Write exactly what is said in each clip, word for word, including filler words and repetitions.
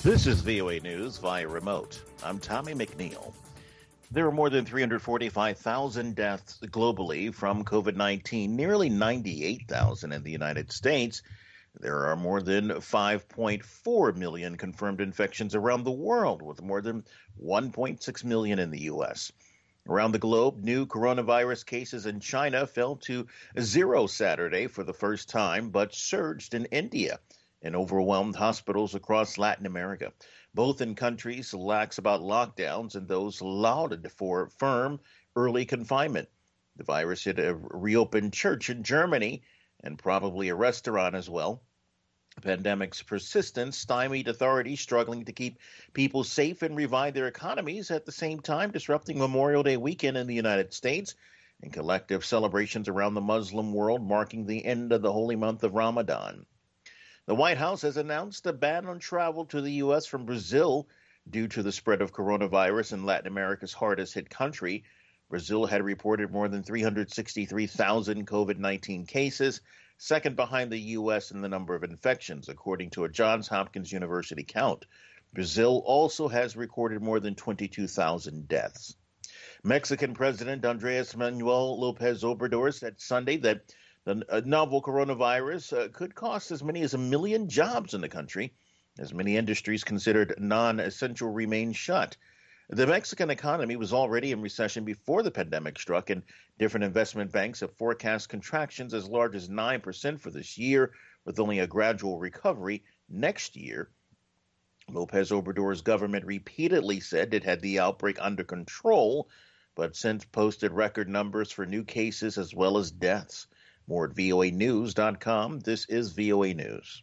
This is V O A News via remote. I'm Tommy McNeil. There are more than three hundred forty-five thousand deaths globally from COVID nineteen, nearly ninety-eight thousand in the United States. There are more than five point four million confirmed infections around the world, with more than one point six million in the U S. Around the globe, new coronavirus cases in China fell to zero Saturday for the first time, but surged in India and overwhelmed hospitals across Latin America, both in countries lax about lockdowns and those lauded for firm early confinement. The virus hit a reopened church in Germany and probably a restaurant as well. The pandemic's persistence stymied authorities struggling to keep people safe and revive their economies, at the same time disrupting Memorial Day weekend in the United States and collective celebrations around the Muslim world, marking the end of the holy month of Ramadan. The White House has announced a ban on travel to the U S from Brazil due to the spread of coronavirus in Latin America's hardest hit country. Brazil had reported more than three hundred sixty-three thousand COVID nineteen cases, second behind the U S in the number of infections, according to a Johns Hopkins University count. Brazil also has recorded more than twenty-two thousand deaths. Mexican President Andres Manuel Lopez Obrador said Sunday that the novel coronavirus uh, could cost as many as a million jobs in the country, as many industries considered non-essential remain shut. The Mexican economy was already in recession before the pandemic struck, and different investment banks have forecast contractions as large as nine percent for this year, with only a gradual recovery next year. Lopez Obrador's government repeatedly said it had the outbreak under control, but since posted record numbers for new cases as well as deaths. More at V O A news dot com. This is V O A News.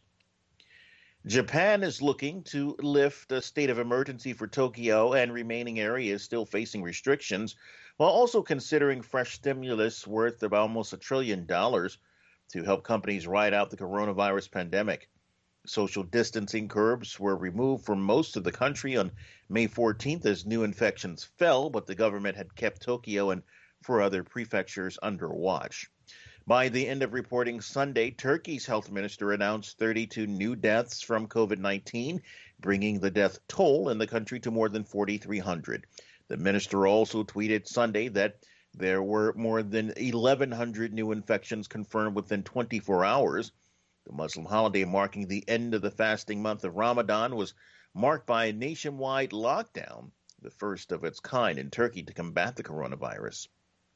Japan is looking to lift a state of emergency for Tokyo and remaining areas still facing restrictions, while also considering fresh stimulus worth of almost a trillion dollars to help companies ride out the coronavirus pandemic. Social distancing curbs were removed from most of the country on May fourteenth as new infections fell, but the government had kept Tokyo and four other prefectures under watch. By the end of reporting Sunday, Turkey's health minister announced thirty-two new deaths from COVID nineteen, bringing the death toll in the country to more than forty-three hundred. The minister also tweeted Sunday that there were more than eleven hundred new infections confirmed within twenty-four hours. The Muslim holiday marking the end of the fasting month of Ramadan was marked by a nationwide lockdown, the first of its kind in Turkey to combat the coronavirus.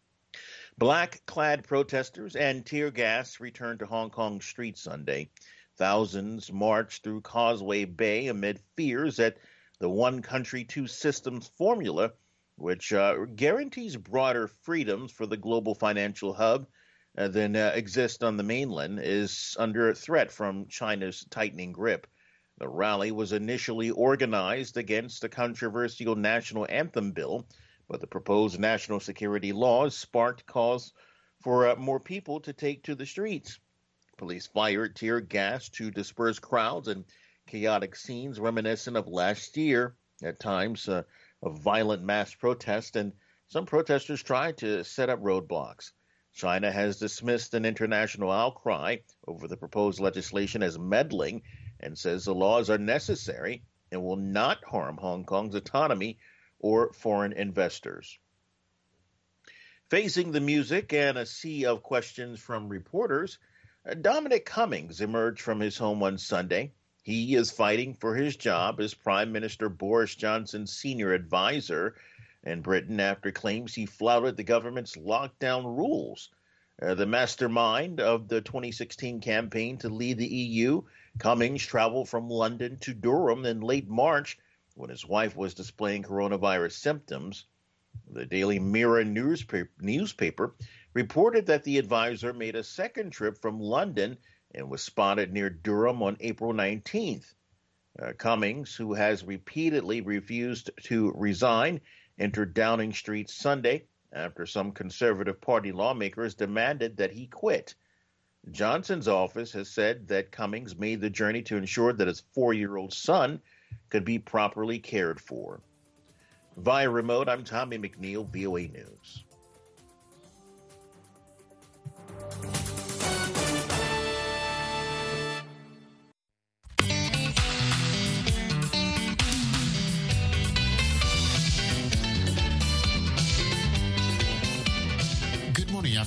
Black-clad protesters and tear gas returned to Hong Kong streets Sunday. Thousands marched through Causeway Bay amid fears that the one country, two systems formula, which uh, guarantees broader freedoms for the global financial hub uh, than uh, exist on the mainland, is under threat from China's tightening grip. The rally was initially organized against the controversial national anthem bill, but the proposed national security laws sparked calls for uh, more people to take to the streets. Police fired tear gas to disperse crowds and chaotic scenes reminiscent of last year, at times uh, of violent mass protest, and some protesters tried to set up roadblocks. China has dismissed an international outcry over the proposed legislation as meddling and says the laws are necessary and will not harm Hong Kong's autonomy or foreign investors. Facing the music and a sea of questions from reporters, Dominic Cummings emerged from his home on Sunday. He is fighting for his job as Prime Minister Boris Johnson's senior advisor in Britain after claims he flouted the government's lockdown rules. Uh, the mastermind of the twenty sixteen campaign to lead the E U, Cummings traveled from London to Durham in late March when his wife was displaying coronavirus symptoms. The Daily Mirror newspaper, newspaper reported that the advisor made a second trip from London and was spotted near Durham on April nineteenth. Uh, Cummings, who has repeatedly refused to resign, entered Downing Street Sunday after some Conservative Party lawmakers demanded that he quit. Johnson's office has said that Cummings made the journey to ensure that his four-year-old son could be properly cared for. Via remote, I'm Tommy McNeil, V O A News.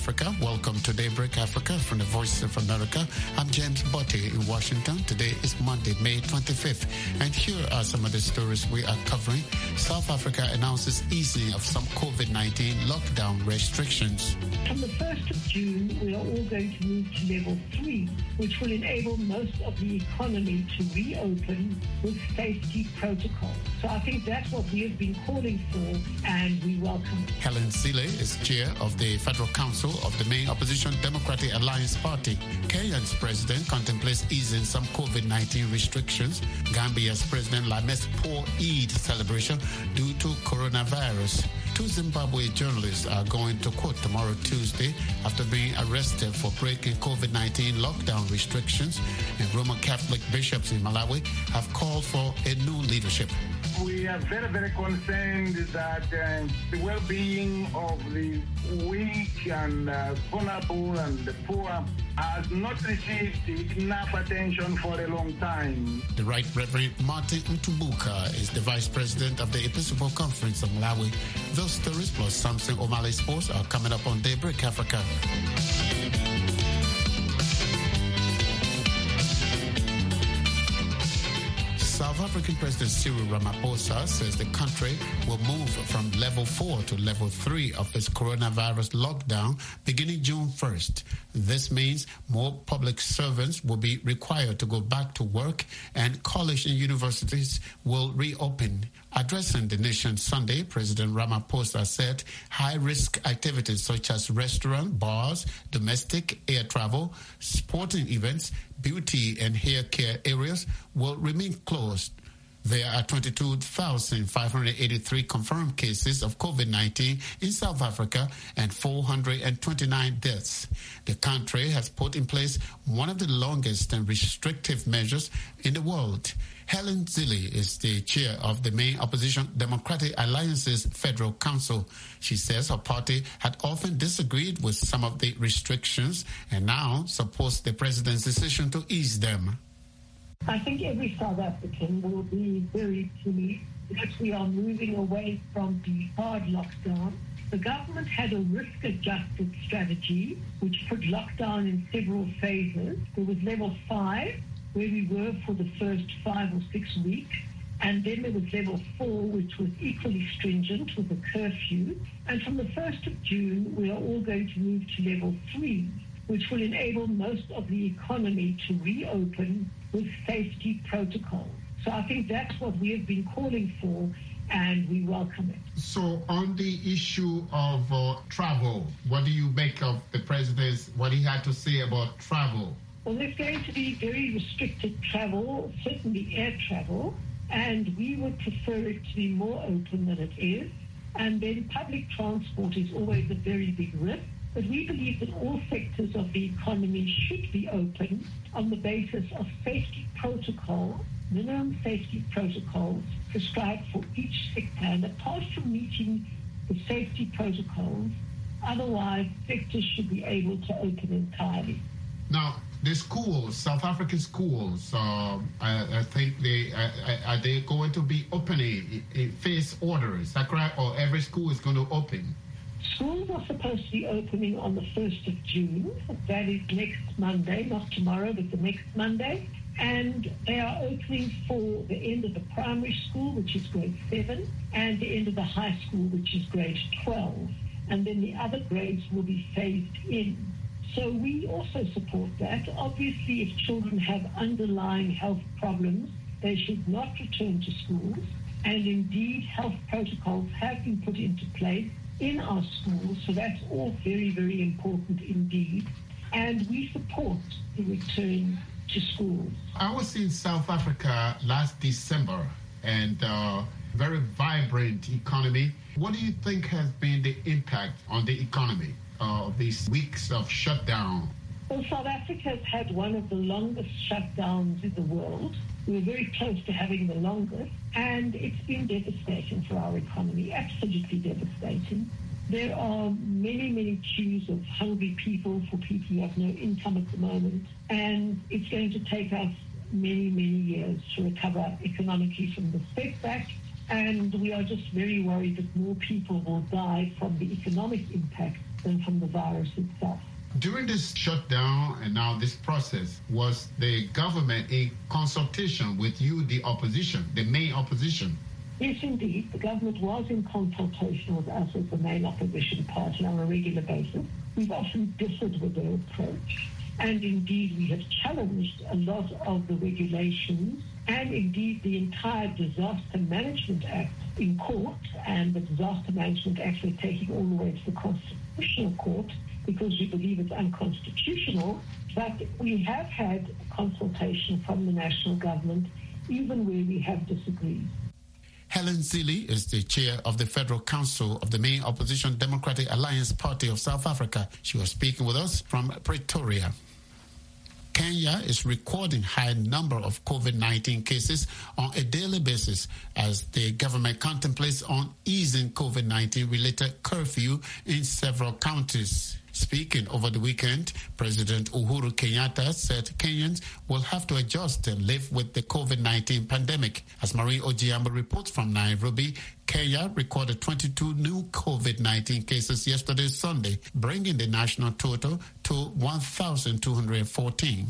Africa. Welcome to Daybreak Africa from the Voice of America. I'm James Botte in Washington. Today is Monday, May twenty-fifth. And here are some of the stories we are covering. South Africa announces easing of some COVID nineteen lockdown restrictions. From the first of June, we are all going to move to level three, which will enable most of the economy to reopen with safety protocols. So I think that's what we have been calling for, and we welcome it. Helen Zille is chair of the Federal Council of the main opposition Democratic Alliance Party. Kenya's president contemplates easing some COVID nineteen restrictions. Gambia's president laments poor Eid celebration due to coronavirus. Two Zimbabwe journalists are going to court tomorrow, Tuesday, after being arrested for breaking COVID nineteen lockdown restrictions. And Roman Catholic bishops in Malawi have called for a new leadership. We are very, very concerned that uh, the well-being of the weak and uh, vulnerable and the poor has not received enough attention for a long time. The Right Reverend Martin Mtumbuka is the Vice President of the Episcopal Conference of Malawi. Those stories plus Samson O'Malley Sports are coming up on Daybreak Africa. South African President Cyril Ramaphosa says the country will move from level four to level three of its coronavirus lockdown beginning June first. This means more public servants will be required to go back to work and college and universities will reopen. Addressing the nation Sunday, President Ramaphosa said high-risk activities such as restaurant, bars, domestic air travel, sporting events, beauty and hair care areas will remain closed. There are twenty-two thousand five hundred eighty-three confirmed cases of COVID nineteen in South Africa and four hundred twenty-nine deaths. The country has put in place one of the longest and restrictive measures in the world. Helen Zille is the chair of the main opposition Democratic Alliance's Federal Council. She says her party had often disagreed with some of the restrictions and now supports the president's decision to ease them. I think every South African will be very pleased because we are moving away from the hard lockdown. The government had a risk-adjusted strategy which put lockdown in several phases. There was level five, where we were for the first five or six weeks, and then there was level four, which was equally stringent with a curfew. And from the first of June, we are all going to move to level three, which will enable most of the economy to reopen with safety protocols. So I think that's what we have been calling for, and we welcome it. So on the issue of uh, travel, what do you make of the president's, what he had to say about travel? Well, there's going to be very restricted travel, certainly air travel, and we would prefer it to be more open than it is. And then public transport is always a very big risk. But we believe that all sectors of the economy should be open on the basis of safety protocol, minimum safety protocols prescribed for each sector. And apart from meeting the safety protocols, otherwise sectors should be able to open entirely. Now, the schools, South African schools, uh, I, I think they uh, are they going to be opening in phase orders? Is that correct? Or every school is going to open? Schools are supposed to be opening on the first of June. That is next Monday, not tomorrow, but the next Monday. And they are opening for the end of the primary school, which is grade seven, and the end of the high school, which is grade twelve. And then the other grades will be phased in. So we also support that. Obviously, if children have underlying health problems, they should not return to schools. And indeed, health protocols have been put into place in our schools, so that's all very, very important indeed. And we support the return to schools. I was in South Africa last December, and uh, very vibrant economy. What do you think has been the impact on the economy of these weeks of shutdown? Well, South Africa has had one of the longest shutdowns in the world. We were very close to having the longest, and it's been devastating for our economy, absolutely devastating. There are many, many queues of hungry people for people who have no income at the moment, and it's going to take us many, many years to recover economically from the setback, and we are just very worried that more people will die from the economic impact than from the virus itself. During this shutdown and now this process, was the government in consultation with you, the opposition, the main opposition? Yes, indeed. The government was in consultation with us as the main opposition party on a regular basis. We've often differed with their approach. And indeed, we have challenged a lot of the regulations and indeed the entire Disaster Management Act in court. And the Disaster Management Act we're taking all the way to the Constitutional Court because we believe it's unconstitutional. But we have had consultation from the national government, even where we have disagreed. Helen Zille is the chair of the Federal Council of the main opposition Democratic Alliance Party of South Africa. She was speaking with us from Pretoria. Kenya is recording high number of COVID nineteen cases on a daily basis as the government contemplates on easing COVID nineteen related curfew in several counties. Speaking over the weekend, President Uhuru Kenyatta said Kenyans will have to adjust and live with the COVID nineteen pandemic. As Marie Ojiambo reports from Nairobi, Kenya recorded twenty-two new COVID nineteen cases yesterday, Sunday, bringing the national total to one thousand two hundred fourteen.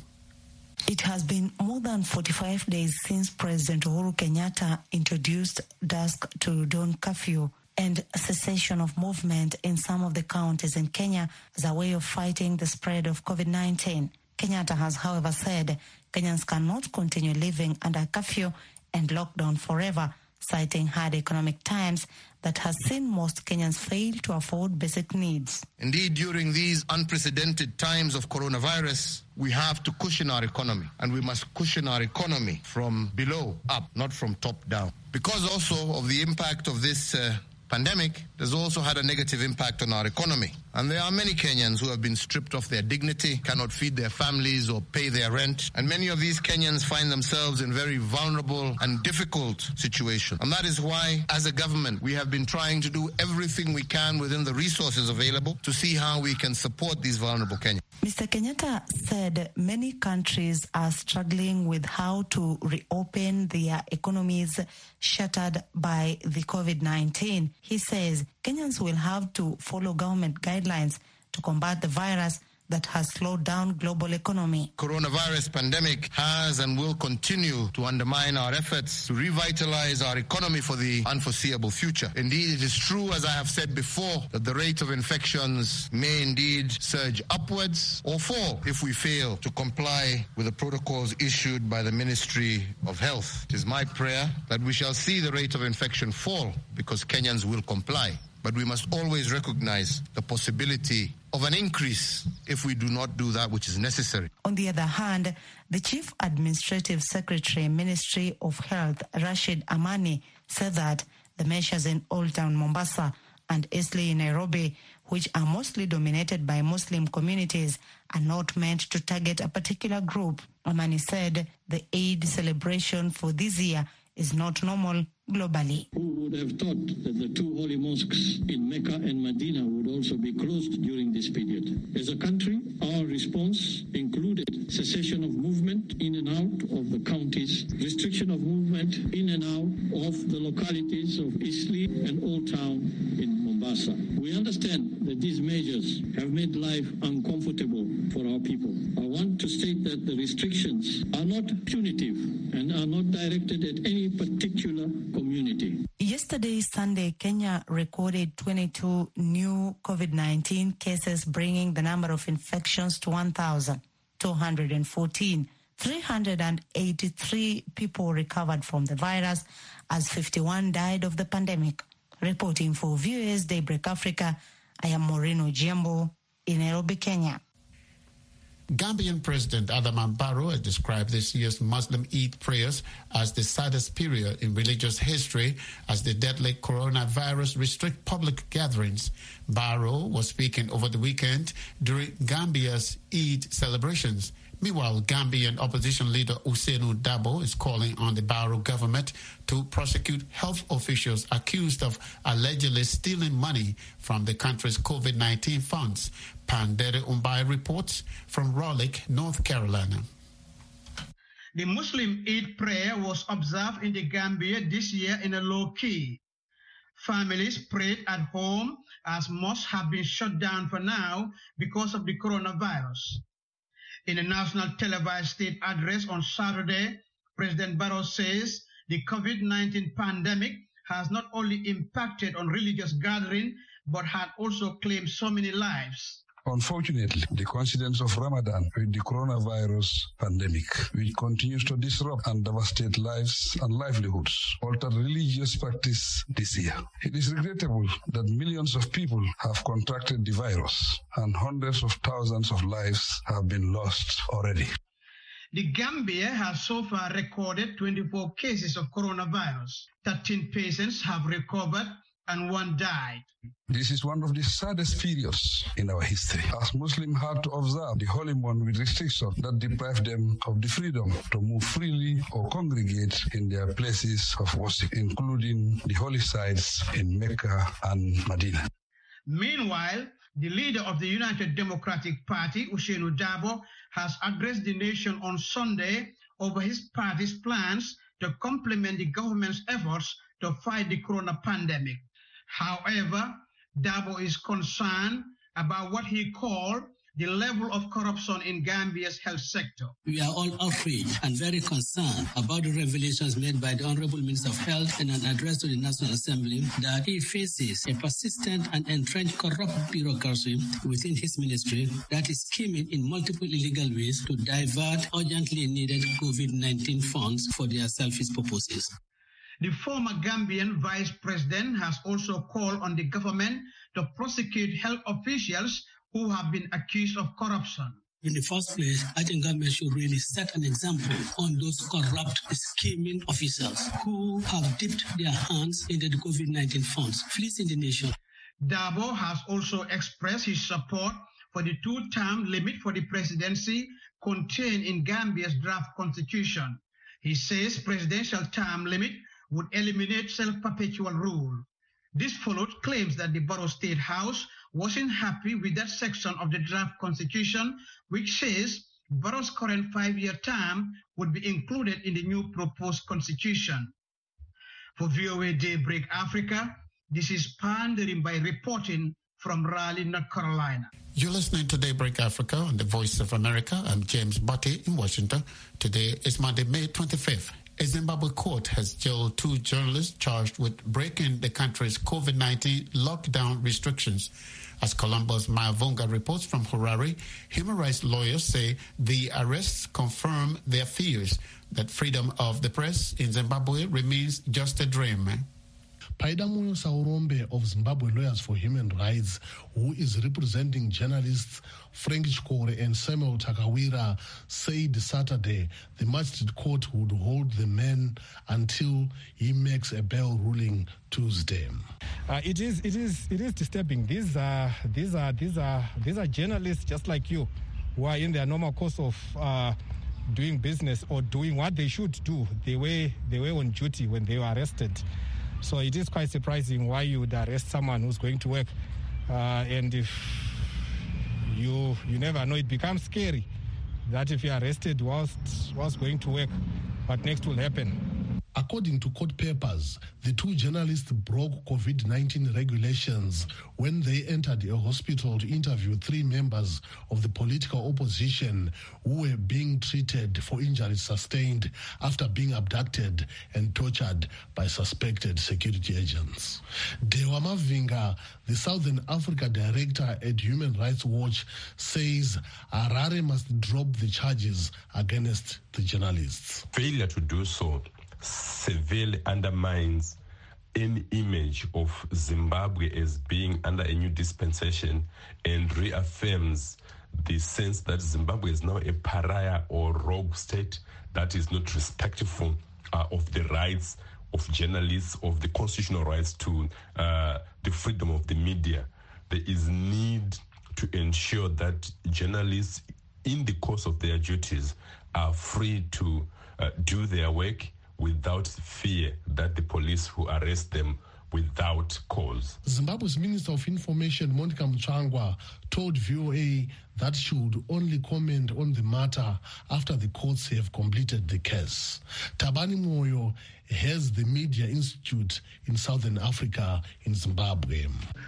It has been more than forty-five days since President Uhuru Kenyatta introduced dusk to dawn curfew and cessation of movement in some of the counties in Kenya as a way of fighting the spread of COVID nineteen. Kenyatta has, however, said Kenyans cannot continue living under curfew and lockdown forever, citing hard economic times that has seen most Kenyans fail to afford basic needs. Indeed, during these unprecedented times of coronavirus, we have to cushion our economy, and we must cushion our economy from below up, not from top down. Because also of the impact of this uh, pandemic, has also had a negative impact on our economy. And there are many Kenyans who have been stripped of their dignity, cannot feed their families or pay their rent. And many of these Kenyans find themselves in very vulnerable and difficult situations. And that is why, as a government, we have been trying to do everything we can within the resources available to see how we can support these vulnerable Kenyans. Mister Kenyatta said many countries are struggling with how to reopen their economies shattered by the COVID nineteen. He says Kenyans will have to follow government guidelines to combat the virus that has slowed down global economy. Coronavirus pandemic has and will continue to undermine our efforts to revitalize our economy for the unforeseeable future. Indeed, it is true, as I have said before, that the rate of infections may indeed surge upwards or fall if we fail to comply with the protocols issued by the Ministry of Health. It is my prayer that we shall see the rate of infection fall because Kenyans will comply. But we must always recognize the possibility of an increase if we do not do that which is necessary. On the other hand, the Chief Administrative Secretary, Ministry of Health, Rashid Amani, said that the measures in Old Town Mombasa and Eastleigh in Nairobi, which are mostly dominated by Muslim communities, are not meant to target a particular group. Amani said the Eid celebration for this year is not normal globally. Who would have thought that the two holy mosques in Mecca and Medina would also be closed during this period? As a country, our response included cessation of movement in and out of the counties, restriction of movement in and out of the localities of Eastleigh and Old Town in Mombasa. We understand that these measures have made life uncomfortable for our people. I want to state that the restrictions are not punitive and are not directed at any particular community. Yesterday, Sunday, Kenya recorded twenty-two new COVID nineteen cases, bringing the number of infections to one thousand two hundred fourteen. three hundred eighty-three people recovered from the virus, as fifty-one died of the pandemic. Reporting for Viewers Daybreak Africa, I am Maureen Ojiambo in Nairobi, Kenya. Gambian President Adama Barrow has described this year's Muslim Eid prayers as the saddest period in religious history as the deadly coronavirus restrict public gatherings. Barrow was speaking over the weekend during Gambia's Eid celebrations. Meanwhile, Gambian opposition leader Ousainou Darboe is calling on the Barrow government to prosecute health officials accused of allegedly stealing money from the country's COVID nineteen funds. Pandere Umbai reports from Raleigh, North Carolina. The Muslim Eid prayer was observed in the Gambia this year in a low key. Families prayed at home as mosques have been shut down for now because of the coronavirus. In a national televised state address on Saturday, President Barrow says the COVID nineteen pandemic has not only impacted on religious gathering, but had also claimed so many lives. Unfortunately, the coincidence of Ramadan with the coronavirus pandemic, which continues to disrupt and devastate lives and livelihoods, altered religious practice this year. It is regrettable that millions of people have contracted the virus and hundreds of thousands of lives have been lost already. The Gambia has so far recorded twenty-four cases of coronavirus. thirteen patients have recovered and one died. This is one of the saddest periods in our history, as Muslims had to observe the holy month with restrictions that deprive them of the freedom to move freely or congregate in their places of worship, including the holy sites in Mecca and Medina. Meanwhile, the leader of the United Democratic Party, Ousainou Darboe, has addressed the nation on Sunday over his party's plans to complement the government's efforts to fight the corona pandemic. However, Darboe is concerned about what he called the level of corruption in Gambia's health sector. We are all outraged and very concerned about the revelations made by the Honorable Minister of Health in an address to the National Assembly that he faces a persistent and entrenched corrupt bureaucracy within his ministry that is scheming in multiple illegal ways to divert urgently needed COVID nineteen funds for their selfish purposes. The former Gambian vice president has also called on the government to prosecute health officials who have been accused of corruption. In the first place, I think government should really set an example on those corrupt, scheming officials who have dipped their hands into the COVID nineteen funds, fleecing the nation. Darboe has also expressed his support for the two-term limit for the presidency contained in Gambia's draft constitution. He says presidential term limit would eliminate self-perpetual rule. This followed claims that the Barrow State House wasn't happy with that section of the draft constitution, which says Barrow's current five-year term would be included in the new proposed constitution. For V O A Daybreak Africa, this is Pandering by reporting from Raleigh, North Carolina. You're listening to Daybreak Africa on the Voice of America. I'm James Botti in Washington. Today is Monday, May twenty-fifth. A Zimbabwe court has jailed two journalists charged with breaking the country's COVID nineteen lockdown restrictions. As Columbo's Maya Vunga reports from Harare, human rights lawyers say the arrests confirm their fears that freedom of the press in Zimbabwe remains just a dream. Paidamoyo Saurombe of Zimbabwe Lawyers for Human Rights, who is representing journalists Frank Chikore and Samuel Takawira, said Saturday the magistrate court would hold the man until he makes a bail ruling Tuesday. Uh, it is, it is, it is disturbing. These are, these are, these are, these are journalists just like you, who are in their normal course of uh, doing business or doing what they should do. They were, they were on duty when they were arrested. So it is quite surprising why you would arrest someone who's going to work. Uh, and if you you never know, it becomes scary that if you're arrested whilst, whilst going to work, what next will happen? According to court papers, the two journalists broke COVID nineteen regulations when they entered a hospital to interview three members of the political opposition who were being treated for injuries sustained after being abducted and tortured by suspected security agents. Dewa Mavinga, the Southern Africa director at Human Rights Watch, says Harare must drop the charges against the journalists. Failure to do so severely undermines any image of Zimbabwe as being under a new dispensation and reaffirms the sense that Zimbabwe is now a pariah or rogue state that is not respectful uh, of the rights of journalists, of the constitutional rights to uh, the freedom of the media. There is need to ensure that journalists, in the course of their duties, are free to uh, do their work without fear that the police who arrest them without cause. Zimbabwe's Minister of Information, Monica Mchangwa, told V O A that she would only comment on the matter after the courts have completed the case. Tabani Moyo has the Media Institute in Southern Africa in Zimbabwe.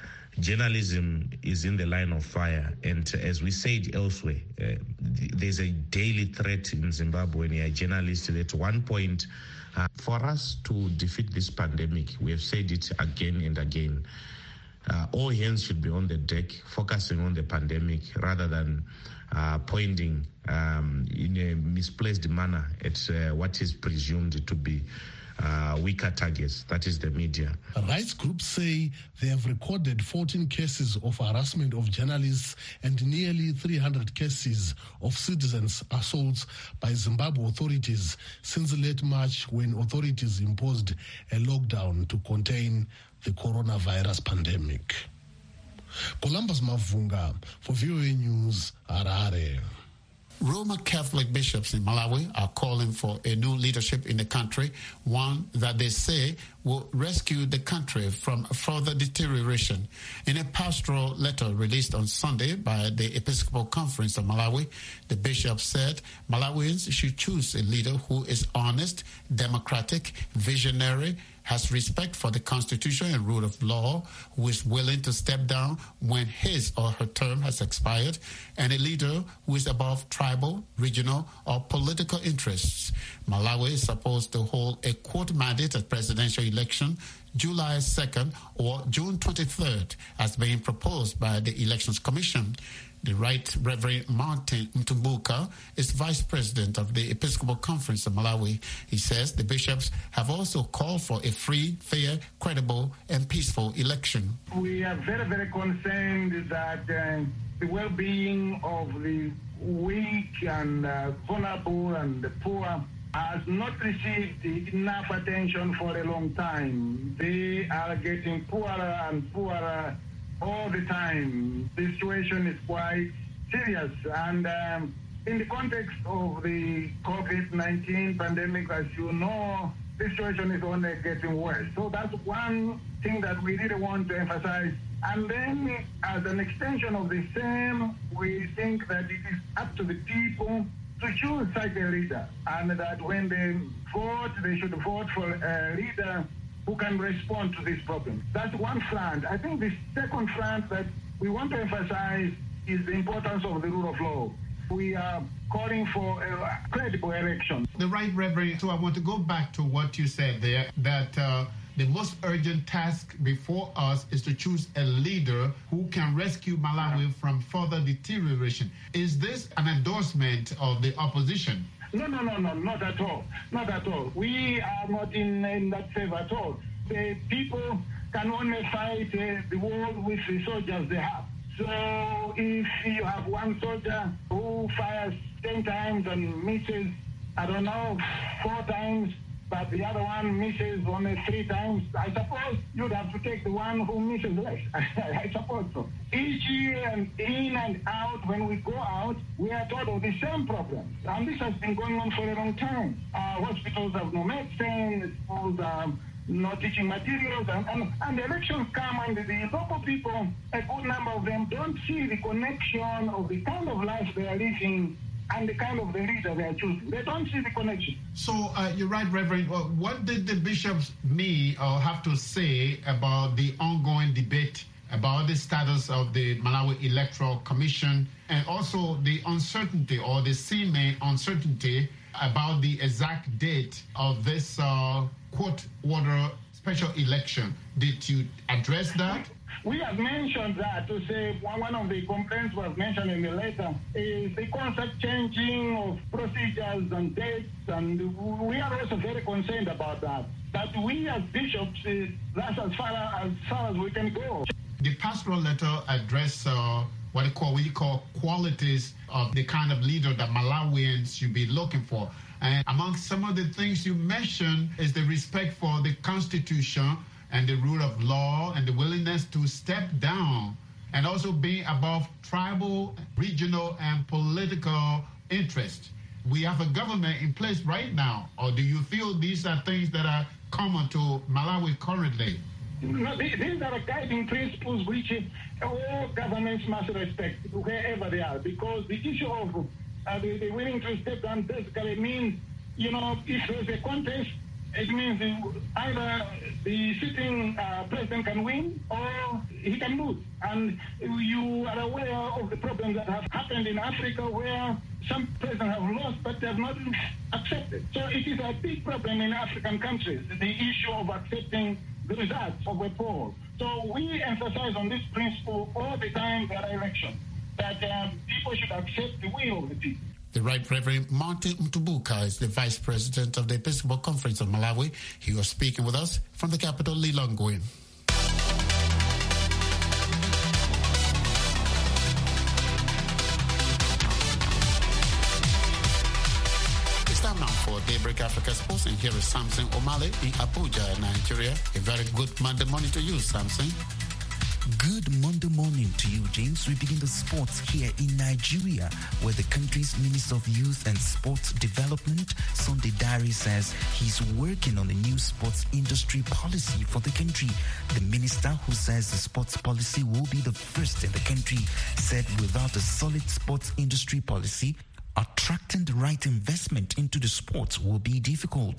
Journalism is in the line of fire, and as we said elsewhere, uh, there's a daily threat in Zimbabwe when you're a journalist. At one point, uh, for us to defeat this pandemic, we have said it again and again, uh, all hands should be on the deck, focusing on the pandemic rather than uh, pointing um, in a misplaced manner at uh, what is presumed to be Uh, weaker targets, that is the media. Rights groups say they have recorded fourteen cases of harassment of journalists and nearly three hundred cases of citizens' assaults by Zimbabwe authorities since late March, when authorities imposed a lockdown to contain the coronavirus pandemic. Columbus Mavunga for V O A News, Harare. Roman Catholic bishops in Malawi are calling for a new leadership in the country, one that they say will rescue the country from further deterioration. In a pastoral letter released on Sunday by the Episcopal Conference of Malawi, the bishop said Malawians should choose a leader who is honest, democratic, visionary, has respect for the Constitution and rule of law, who is willing to step down when his or her term has expired, and a leader who is above tribal, regional, or political interests. Malawi is supposed to hold a quote mandate at presidential election July second or June twenty-third, as being proposed by the Elections Commission. The Right Reverend Martin Mtumbuka is vice president of the Episcopal Conference of Malawi. He says the bishops have also called for a free, fair, credible, and peaceful election. We are very, very concerned that uh, the well-being of the weak and uh, vulnerable and the poor has not received enough attention for a long time. They are getting poorer and poorer all the time. The situation is quite serious, and um, in the context of the COVID nineteen pandemic, as you know, the situation is only getting worse. So that's one thing that we really want to emphasize. And then, as an extension of the same, we think that it is up to the people to choose such a leader, and that when they vote, they should vote for a leader who can respond to this problem. That's one front. I think the second front that we want to emphasize is the importance of the rule of law. We are calling for a credible election. The Right Reverend, so I want to go back to what you said there, that uh, the most urgent task before us is to choose a leader who can rescue Malawi from further deterioration. Is this an endorsement of the opposition? No, no, no, no, not at all. Not at all. We are not in, in that favor at all. The people can only fight uh, the war with the soldiers they have. So if you have one soldier who fires ten times and misses, I don't know, four times, but the other one misses only three times, I suppose you'd have to take the one who misses less. I suppose so. Each year and in and out, when we go out, we are told of the same problems. And this has been going on for a long time. Uh, hospitals have no medicine, schools are no teaching materials, and, and, and the elections come, and the, the local people, a good number of them, don't see the connection of the kind of life they are living and the kind of the leader they are choosing. They don't see the connection. So, uh, you're right, Reverend. Well, what did the bishops mean or have to say about the ongoing debate about the status of the Malawi Electoral Commission, and also the uncertainty or the seeming uncertainty about the exact date of this uh, court order special election? Did you address that? We have mentioned that to say one of the complaints was mentioned in the letter is the constant changing of procedures and dates, and we are also very concerned about that. But we as bishops, uh, that's as far as, far as we can go. The pastoral letter addressed uh, what we call, we call qualities of the kind of leader that Malawians should be looking for. And among some of the things you mentioned is the respect for the Constitution and the rule of law, and the willingness to step down, and also being above tribal, regional, and political interest. We have a government in place right now, or do you feel these are things that are common to Malawi currently? No, these are guiding principles which all governments must respect wherever they are, because the issue of uh, the, the willing to step down basically means, you know, if there's a contest, it means either the sitting uh, president can win or he can lose. And you are aware of the problems that have happened in Africa where some presidents have lost, but they have not accepted. So it is a big problem in African countries, the issue of accepting the results of a poll. So we emphasize on this principle all the time at election, that uh, people should accept the will of the people. The Right Reverend Martin Mtubuka is the Vice President of the Episcopal Conference of Malawi. He was speaking with us from the capital, Lilongwe. It's time now for Daybreak Africa Sports, and here is Samson Omale in Abuja, Nigeria. A very good Monday morning to you, Samson. Good Monday morning to you, James. We begin the sports here in Nigeria, where the country's Minister of Youth and Sports Development, Sunday Dare, says he's working on a new sports industry policy for the country. The minister, who says the sports policy will be the first in the country, said without a solid sports industry policy, attracting the right investment into the sports will be difficult.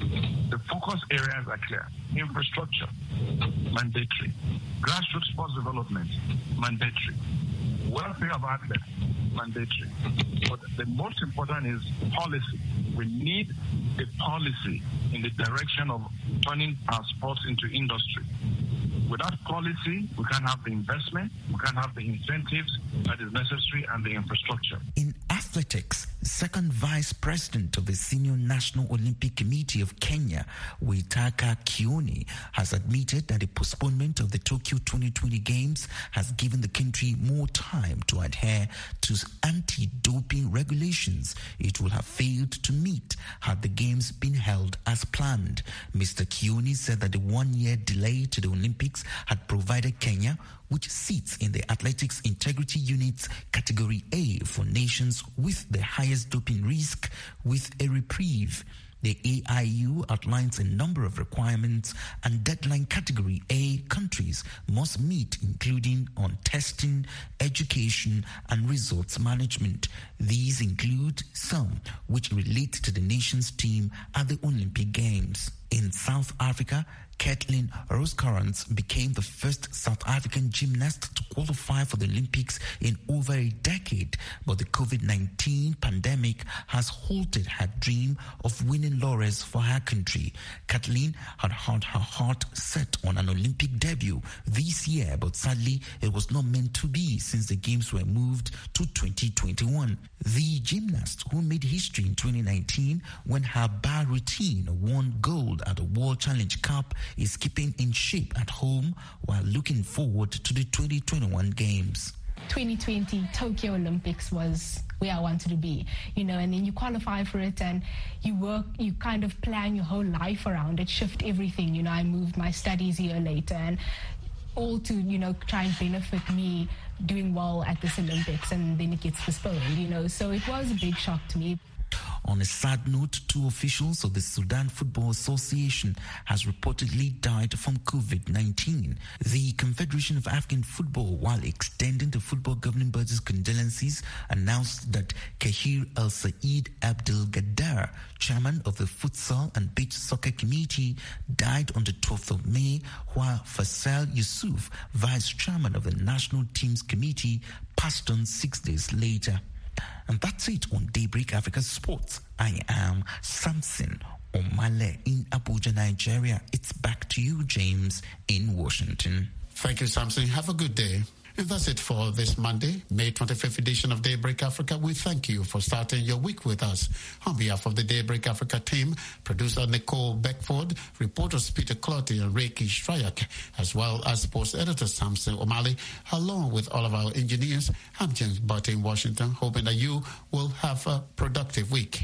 The focus areas are clear. Infrastructure, mandatory. Grassroots sports development, mandatory. Welfare of athletes, mandatory. But the most important is policy. We need a policy in the direction of turning our sports into industry. Without policy, we can't have the investment, we can't have the incentives that is necessary, and the infrastructure. In athletics, second vice president of the Senior National Olympic Committee of Kenya, Waitaka Kioni, has admitted that the postponement of the Tokyo twenty twenty Games has given the country more time to adhere to anti-doping regulations it will have failed to meet had the Games been held as planned. Mister Kioni said that the one-year delay to the Olympics had provided Kenya, which sits in the Athletics Integrity Unit's Category A for nations with the highest doping risk, with a reprieve. The A I U outlines a number of requirements and deadline Category A countries must meet, including on testing, education, and results management. These include some which relate to the nation's team at the Olympic Games. In South Africa, Kathleen Rosecrans became the first South African gymnast to qualify for the Olympics in over a decade, but the COVID nineteen pandemic has halted her dream of winning laurels for her country. Kathleen had had her heart set on an Olympic debut this year, but sadly it was not meant to be since the Games were moved to twenty twenty-one. The gymnast, who made history in twenty nineteen when her bar routine won gold at the World Challenge Cup, is keeping in shape at home while looking forward to the twenty twenty-one Games. twenty twenty Tokyo Olympics was where I wanted to be, you know, and then you qualify for it and you work, you kind of plan your whole life around it, shift everything. You know, I moved my studies a year later, and all to, you know, try and benefit me doing well at this Olympics, and then it gets postponed, you know, so it was a big shock to me. On a sad note, two officials of the Sudan Football Association has reportedly died from COVID nineteen. The Confederation of African Football, while extending the football governing body's condolences, announced that Kahir El Said Abdel Gaddar, chairman of the Futsal and Beach Soccer Committee, died on the twelfth of May, while Faisal Yusuf, vice chairman of the National Teams Committee, passed on six days later. And that's it on Daybreak Africa Sports. I am Samson Omale in Abuja, Nigeria. It's back to you, James, in Washington. Thank you, Samson. Have a good day. And that's it for this Monday, May twenty-fifth edition of Daybreak Africa. We thank you for starting your week with us. On behalf of the Daybreak Africa team, producer Nicole Beckford, reporters Peter Clotty and Reiki Shryak, as well as sports editor Samson Omale, along with all of our engineers, I'm James Butt in Washington, hoping that you will have a productive week.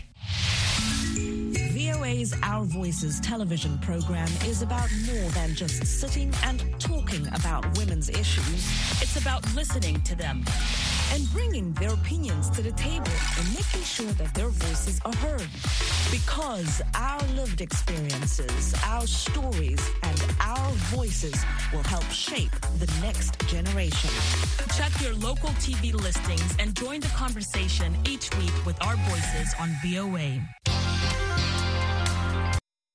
V O A's Our Voices television program is about more than just sitting and talking about women's issues. It's about listening to them, and bringing their opinions to the table and making sure that their voices are heard. Because our lived experiences, our stories, and our voices will help shape the next generation. Check your local T V listings and join the conversation each week with our voices on V O A.